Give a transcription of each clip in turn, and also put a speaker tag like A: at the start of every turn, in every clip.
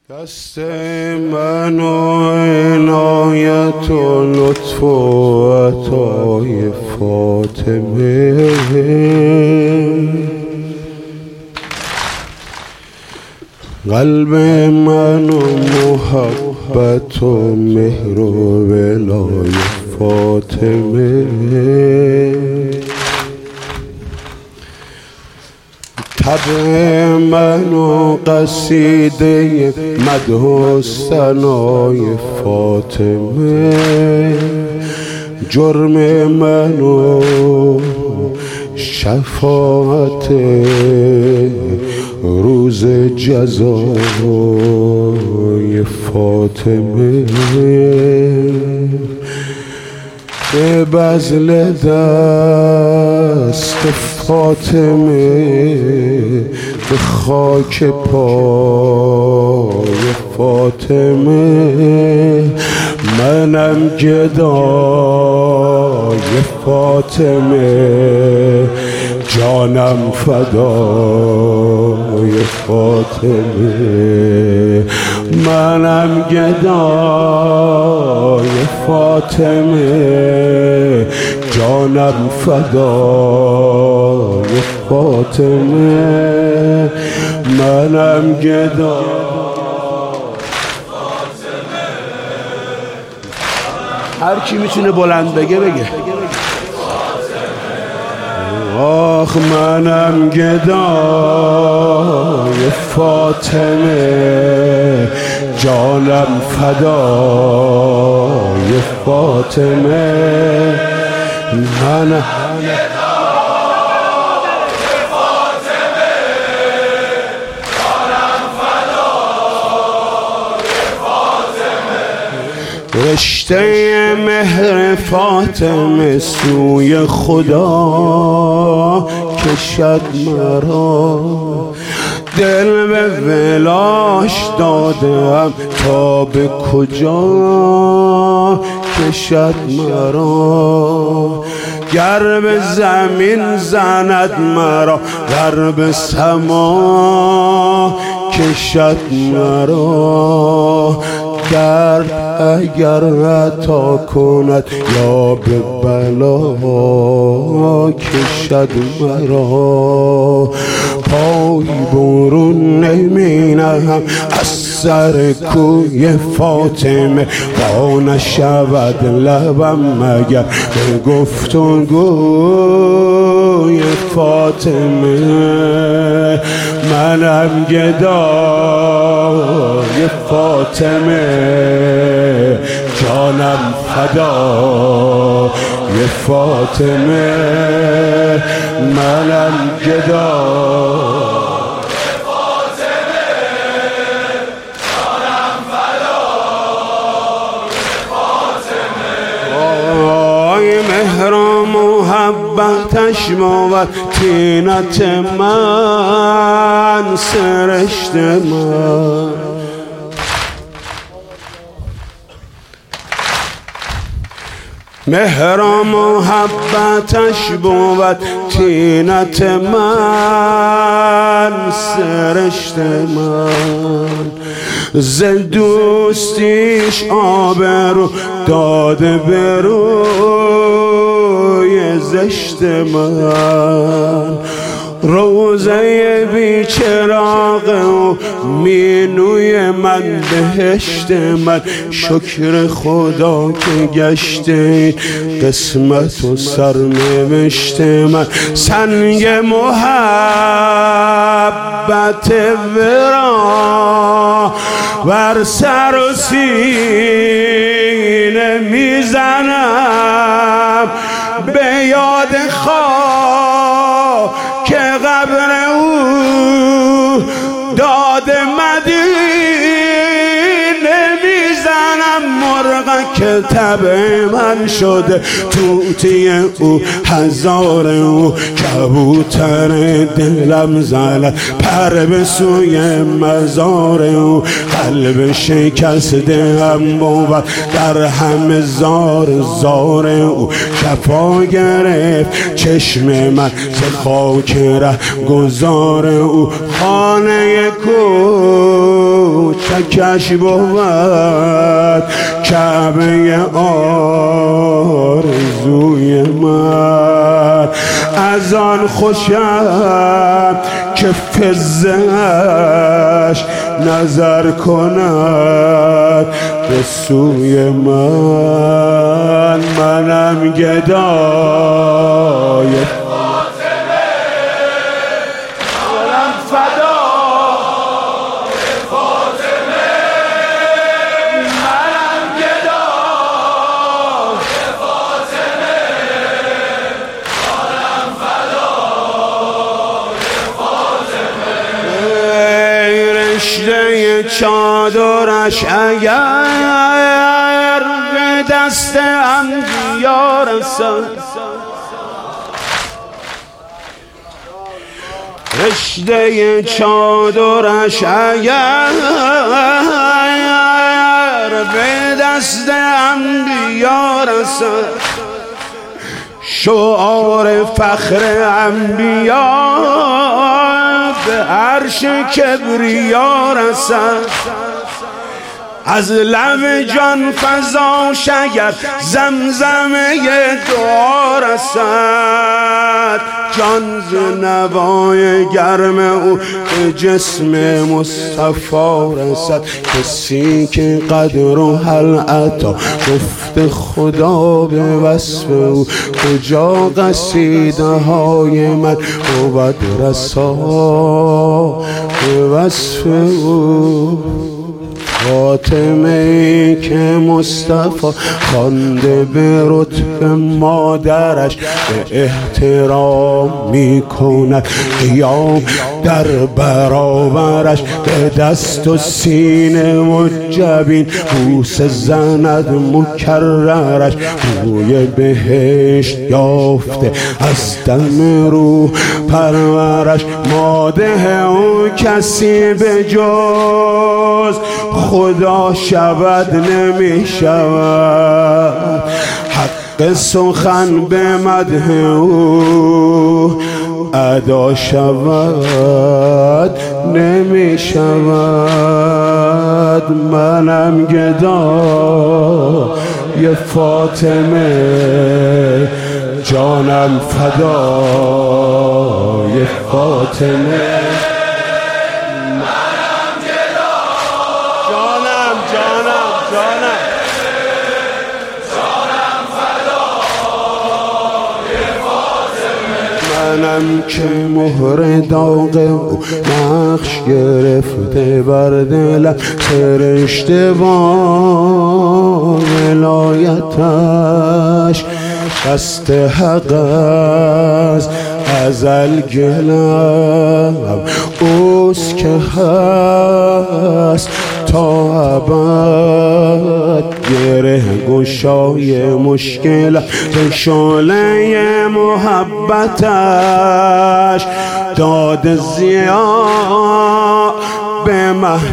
A: دست من و عنایت و لطف و عطای فاطمه، قلب من و محبت و مهر و ولای فاطمه، طبع من و قصیده مدح و ثنای فاطمه، جرم من و شفاعت روز جزای فاطمه، به بذل دست فاطمه به خاک پای فاطمه، منم گدای فاطمه، جانم فدای فاطمه، منم گدای فاطمه، جانم فدای فاطمه، منم گدای هر کی میتونه بلند بگه بگه. آخ منم گدای فاطمه، جانم فدای فاطمه، منم رشته مهر فاطمه سوی خدا کشد مرا، دل به ولاش دادم تا به کجا کشد مرا، گر به زمین زند مرا گر به سما کشد مرا، درد اگر عطا کند یا به بلا کشد مرا، پای برون نمی نهم از سر کوی فاطمه، وا نشود لبم مگر به گفتگوی فاطمه، منم گدای فاطمه، جانم فدای فاطمه، منم گدای فاطمه، جانم فدای فاطمه، آی مهر و محبتش بود طینت من سرشت من، مهر و محبتش بود طینت من سرشت من، ز دوستیش آبرو داده به روی زشت من، روزه بیچراغ و مینوی من بهشت من، شکر خدا که گشته قسمت و سرنوشت من، سنگ محبت ورا بر سر و سینه میزنم، به یاد که قبر او داد مدینه میزنم، مرغ که طبع من شده توتی او هزار او، کبوتر دلم زند پر به سوی مزار او، قلب شکسته هم بود در همه زار زار او، شفا گرفت چشم من ز خاک ره گذار او، خانه کو کوچکش بود کعبه آرزوی من. از آن خوشم که فزش نظر کند به سوی من. منم گدای رشته چادرش اگر به دست انبیا رسد، رشته چادرش اگر به دست انبیا رسد، شعار فخر انبیا به عرش کبریا رسد. از لب جان فزاش اگر زمزمه دعا رسد، جان ز نوای گرم او به جسم مصطفی رسد. کسی که قدر و هلعتا گفت خدا به وصف او، کجا قصیده های من بود رسا به وصف او. فاطمه که مصطفی خوانده به رتبه مادرش، به احترام می کند قیام در برابرش، به دست و سینه و جبین بوسه زند مکررش. روی بهشت یافته از دم روح پرورش، ماده او کسی به جز خدا شود نمی شود. حق سخن به مدح او ادا شود نمی شود. منم گدای فاطمه، جانم فدای فاطمه. منم که مهر داغ او نقش گرفته بر دلم، سرشته با ولایتش. دست حق از ازل گلم اوست که هست تا ابد، گره گشای مشکل به شعله محبتش. داد ضیا به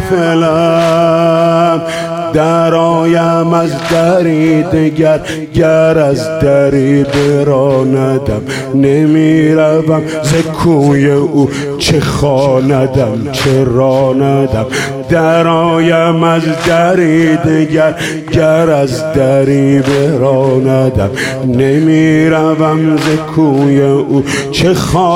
A: محفلم، درایم از دری دگر، گر از دری براندم نمی روم ز کوی او، چه خواندم چه راندم. درایم از دری دگر، گر از دری براندم نمی روم ز کوی او، چه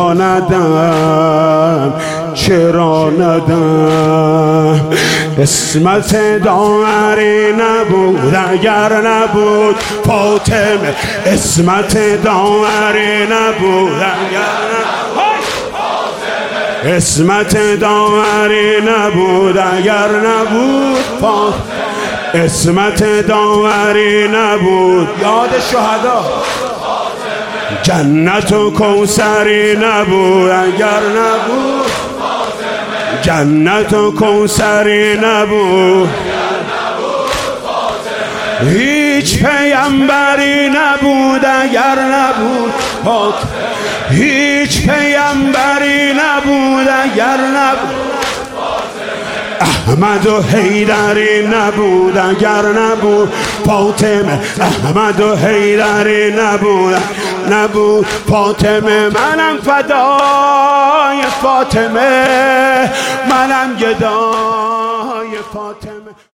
A: خواندم چه راندم. اسمت داوری نبود اگر نبود فاطمه، اسمت داوری نبود اگر نبود، اسمت داوری نبود اگر نبود فاطمه، اسمت داوری نبود. یاد شهدا جنت و کوثری نبود اگر نبود، جنت و کوثری نبود. هیچ پیامبری نبود اگر نبود فاطمه، هیچ پیامبری نبود اگر نبود. احمد و حیدری نبود اگر نبود فاطمه، احمد و حیدری نبود فاطمه. منم فدای فاطمه، منم گدای فاطمه